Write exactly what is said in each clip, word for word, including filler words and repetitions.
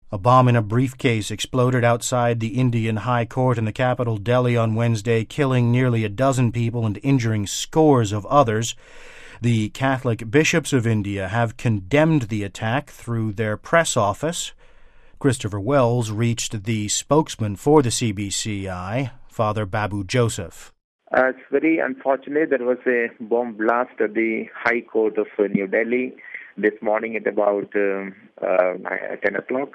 A bomb in a briefcase exploded outside the Indian High Court in the capital, Delhi, on Wednesday, killing nearly a dozen people and injuring scores of others. The Catholic bishops of India have condemned the attack through their press office. Christopher Wells reached the spokesman for the C B C I, Father Babu Joseph. Uh, it's very unfortunate. There was a bomb blast at the High Court of uh, New Delhi this morning at about um, uh, ten o'clock.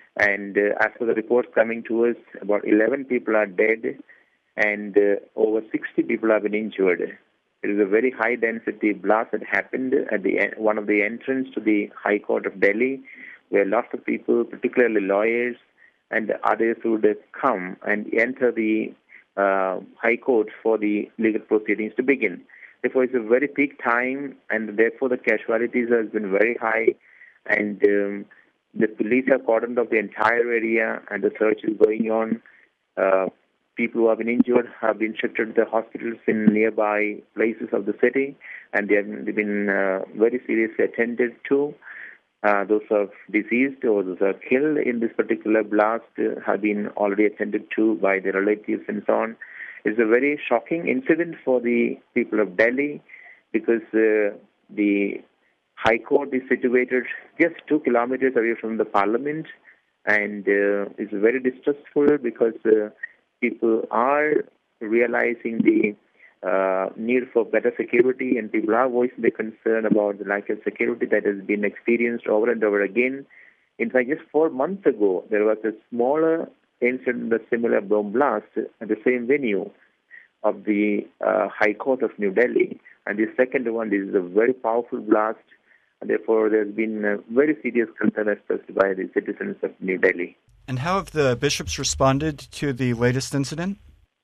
And uh, as per the reports coming to us, about eleven people are dead and uh, over sixty people have been injured. It is a very high-density blast that happened at the en- one of the entrance to the High Court of Delhi, where lots of people, particularly lawyers and others, would come and enter the uh, High Court for the legal proceedings to begin. Therefore, it's a very peak time, and therefore the casualties have been very high, and um, the police have cordoned off the entire area, and the search is going on. Uh, people who have been injured have been shifted to the hospitals in nearby places of the city, and they have been uh, very seriously attended to. Uh, those who are deceased or those who are killed in this particular blast uh, have been already attended to by their relatives and so on. It's a very shocking incident for the people of Delhi because uh, the High Court is situated just two kilometers away from the Parliament, and uh, it's very distressful because uh, people are realizing the uh, need for better security, and people are voicing their concern about the lack of security that has been experienced over and over again. In fact, just four months ago, there was a smaller incident, a similar bomb blast at the same venue of the uh, High Court of New Delhi, and the second one is a very powerful blast. And therefore, there's been a very serious concern expressed by the citizens of New Delhi. And how have the bishops responded to the latest incident?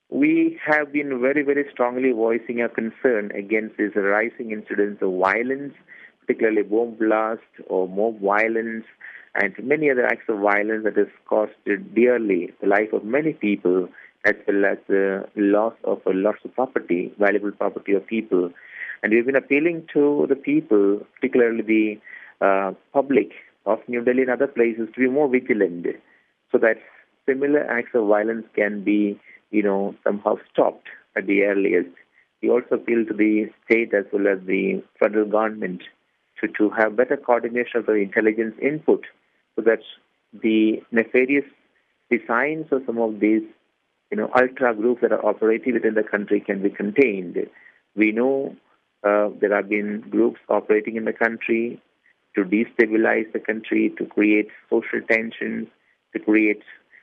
We have been very, very strongly voicing our concern against these rising incidents of violence, particularly bomb blast or mob violence, and many other acts of violence that has cost dearly the life of many people, as well as the loss of a lots of property, valuable property of people. And we've been appealing to the people, particularly the uh, public of New Delhi and other places, to be more vigilant so that similar acts of violence can be, you know, somehow stopped at the earliest. We also appeal to the state as well as the federal government to, to have better coordination of the intelligence input so that the nefarious designs of some of these, you know, ultra groups that are operating within the country can be contained. We know Uh, there have been groups operating in the country to destabilize the country, to create social tensions, to create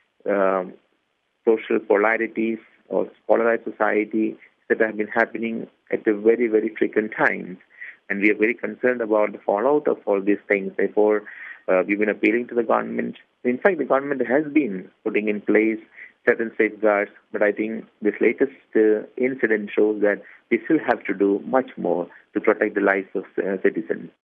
um, social polarities or polarized society that have been happening at a very, very frequent times. And we are very concerned about the fallout of all these things. Therefore, uh, we've been appealing to the government. In fact, the government has been putting in place certain safeguards, but I think this latest uh, incident shows that we still have to do much more to protect the lives of uh, citizens.